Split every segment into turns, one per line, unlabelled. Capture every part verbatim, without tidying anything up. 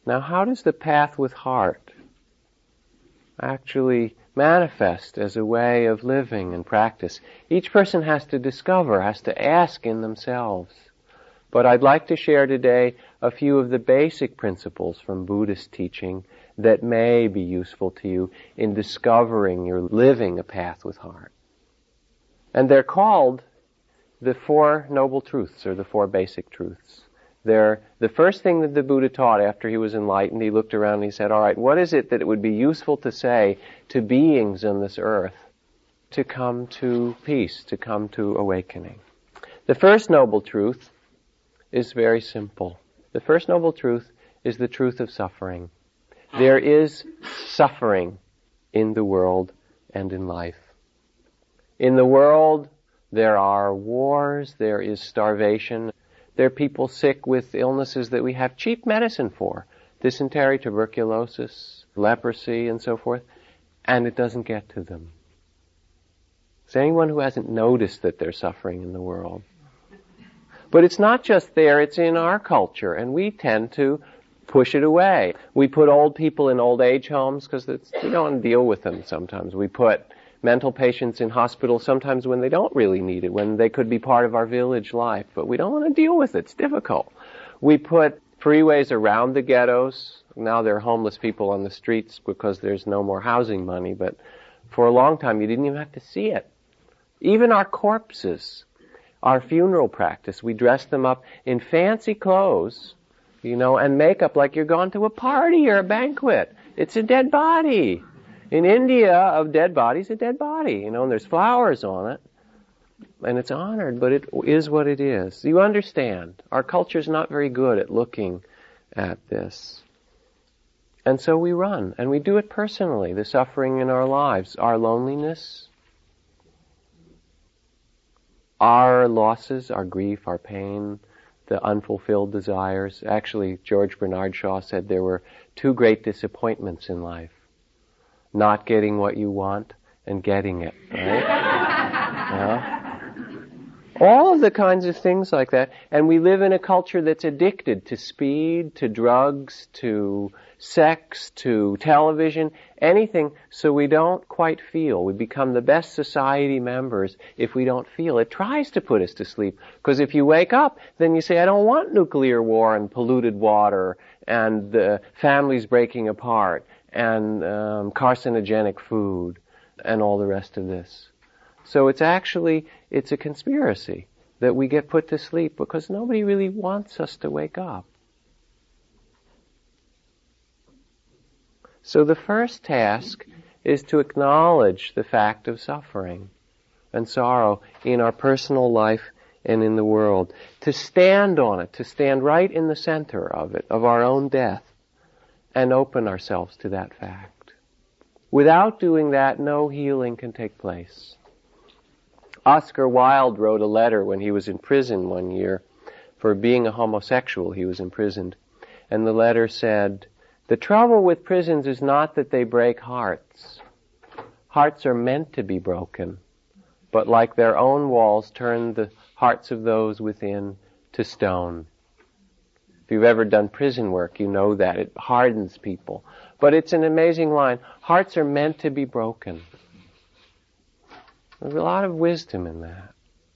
Now, how does the path with heart actually manifest as a way of living and practice? Each person has to discover, has to ask in themselves. But I'd like to share today a few of the basic principles from Buddhist teaching that may be useful to you in discovering you're living a path with heart. And they're called the Four Noble Truths, or the Four Basic Truths. They're the first thing that the Buddha taught after he was enlightened. He looked around and he said, all right, what is it that it would be useful to say to beings on this earth to come to peace, to come to awakening? The first noble truth is very simple. The first noble truth is the truth of suffering. There is suffering in the world and in life. In the world, there are wars, there is starvation, there are people sick with illnesses that we have cheap medicine for, dysentery, tuberculosis, leprosy, and so forth, and it doesn't get to them. Is there anyone who hasn't noticed that there's suffering in the world? But it's not just there, it's in our culture, and we tend to push it away. We put old people in old age homes because we don't want to deal with them sometimes. We put mental patients in hospitals sometimes when they don't really need it, when they could be part of our village life, but we don't want to deal with it. It's difficult. We put freeways around the ghettos. Now there are homeless people on the streets because there's no more housing money, but for a long time you didn't even have to see it. Even our corpses, our funeral practice, we dress them up in fancy clothes, you know, and makeup like you're going to a party or a banquet. It's a dead body. In India, of dead bodies, a dead body, you know, and there's flowers on it, and it's honored, but it is what it is. You understand, our culture's not very good at looking at this. And so we run, and we do it personally, the suffering in our lives, our loneliness, our losses, our grief, our pain, the unfulfilled desires. Actually, George Bernard Shaw said there were two great disappointments in life. Not getting what you want and getting it, right? Yeah. All of the kinds of things like that. And we live in a culture that's addicted to speed, to drugs, to sex, to television, anything, so we don't quite feel. We become the best society members if we don't feel. It tries to put us to sleep. Because if you wake up, then you say, I don't want nuclear war and polluted water and uh, families breaking apart and um, carcinogenic food and all the rest of this. So it's actually, it's a conspiracy that we get put to sleep because nobody really wants us to wake up. So the first task is to acknowledge the fact of suffering and sorrow in our personal life and in the world. To stand on it, to stand right in the center of it, of our own death, and open ourselves to that fact. Without doing that, no healing can take place. Oscar Wilde wrote a letter when he was in prison one year for being a homosexual. He was imprisoned. And the letter said, the trouble with prisons is not that they break hearts. Hearts are meant to be broken, but like their own walls turn the hearts of those within to stone. If you've ever done prison work, you know that. It hardens people. But it's an amazing line. Hearts are meant to be broken. There's a lot of wisdom in that.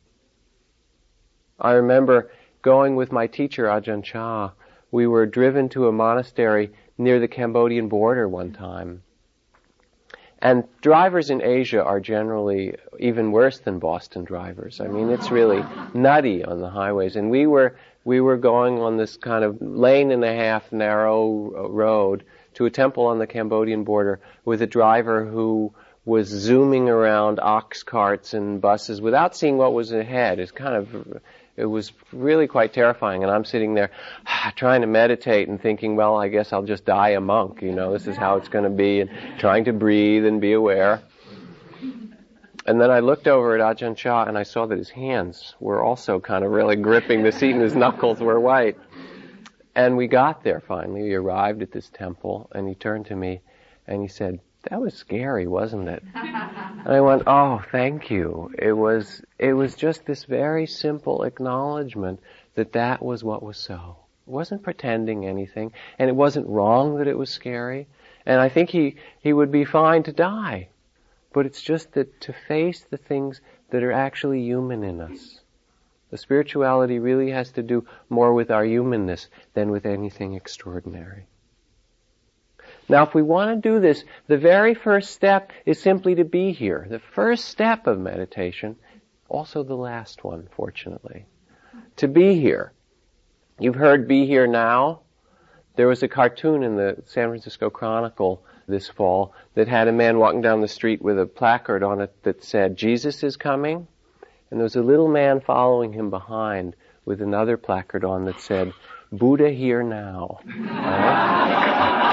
I remember going with my teacher, Ajahn Chah. We were driven to a monastery near the Cambodian border one time. And drivers in Asia are generally even worse than Boston drivers. I mean, it's really nutty on the highways. And we were we were going on this kind of lane and a half narrow road to a temple on the Cambodian border with a driver who was zooming around ox carts and buses without seeing what was ahead. It's kind of, it was really quite terrifying. And I'm sitting there trying to meditate and thinking, well, I guess I'll just die a monk. You know, this is how it's going to be, and trying to breathe and be aware. And then I looked over at Ajahn Chah and I saw that his hands were also kind of really gripping the seat and his knuckles were white. And we got there finally. We arrived at this temple and he turned to me and he said, that was scary, wasn't it? And I went, oh, thank you. It was, it was just this very simple acknowledgement that that was what was so. It wasn't pretending anything, and it wasn't wrong that it was scary. And I think he, he would be fine to die. But it's just that to face the things that are actually human in us. The spirituality really has to do more with our humanness than with anything extraordinary. Now, if we want to do this, the very first step is simply to be here. The first step of meditation, also the last one, fortunately. To be here. You've heard "Be Here Now." There was a cartoon in the San Francisco Chronicle this fall that had a man walking down the street with a placard on it that said, "Jesus is coming." And there was a little man following him behind with another placard on that said, "Buddha here now." Right?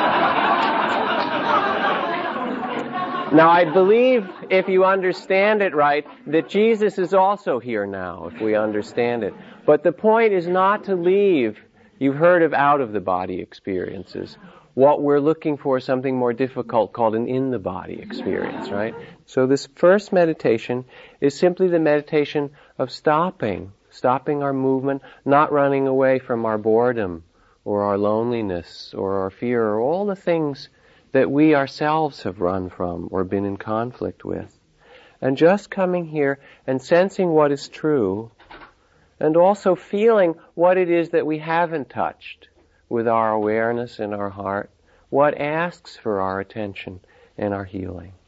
Now, I believe, if you understand it right, that Jesus is also here now, if we understand it. But the point is not to leave. You've heard of out-of-the-body experiences. What we're looking for is something more difficult called an in-the-body experience, right? So this first meditation is simply the meditation of stopping, stopping our movement, not running away from our boredom or our loneliness or our fear or all the things that we ourselves have run from or been in conflict with. And just coming here and sensing what is true, and also feeling what it is that we haven't touched with our awareness in our heart, what asks for our attention and our healing.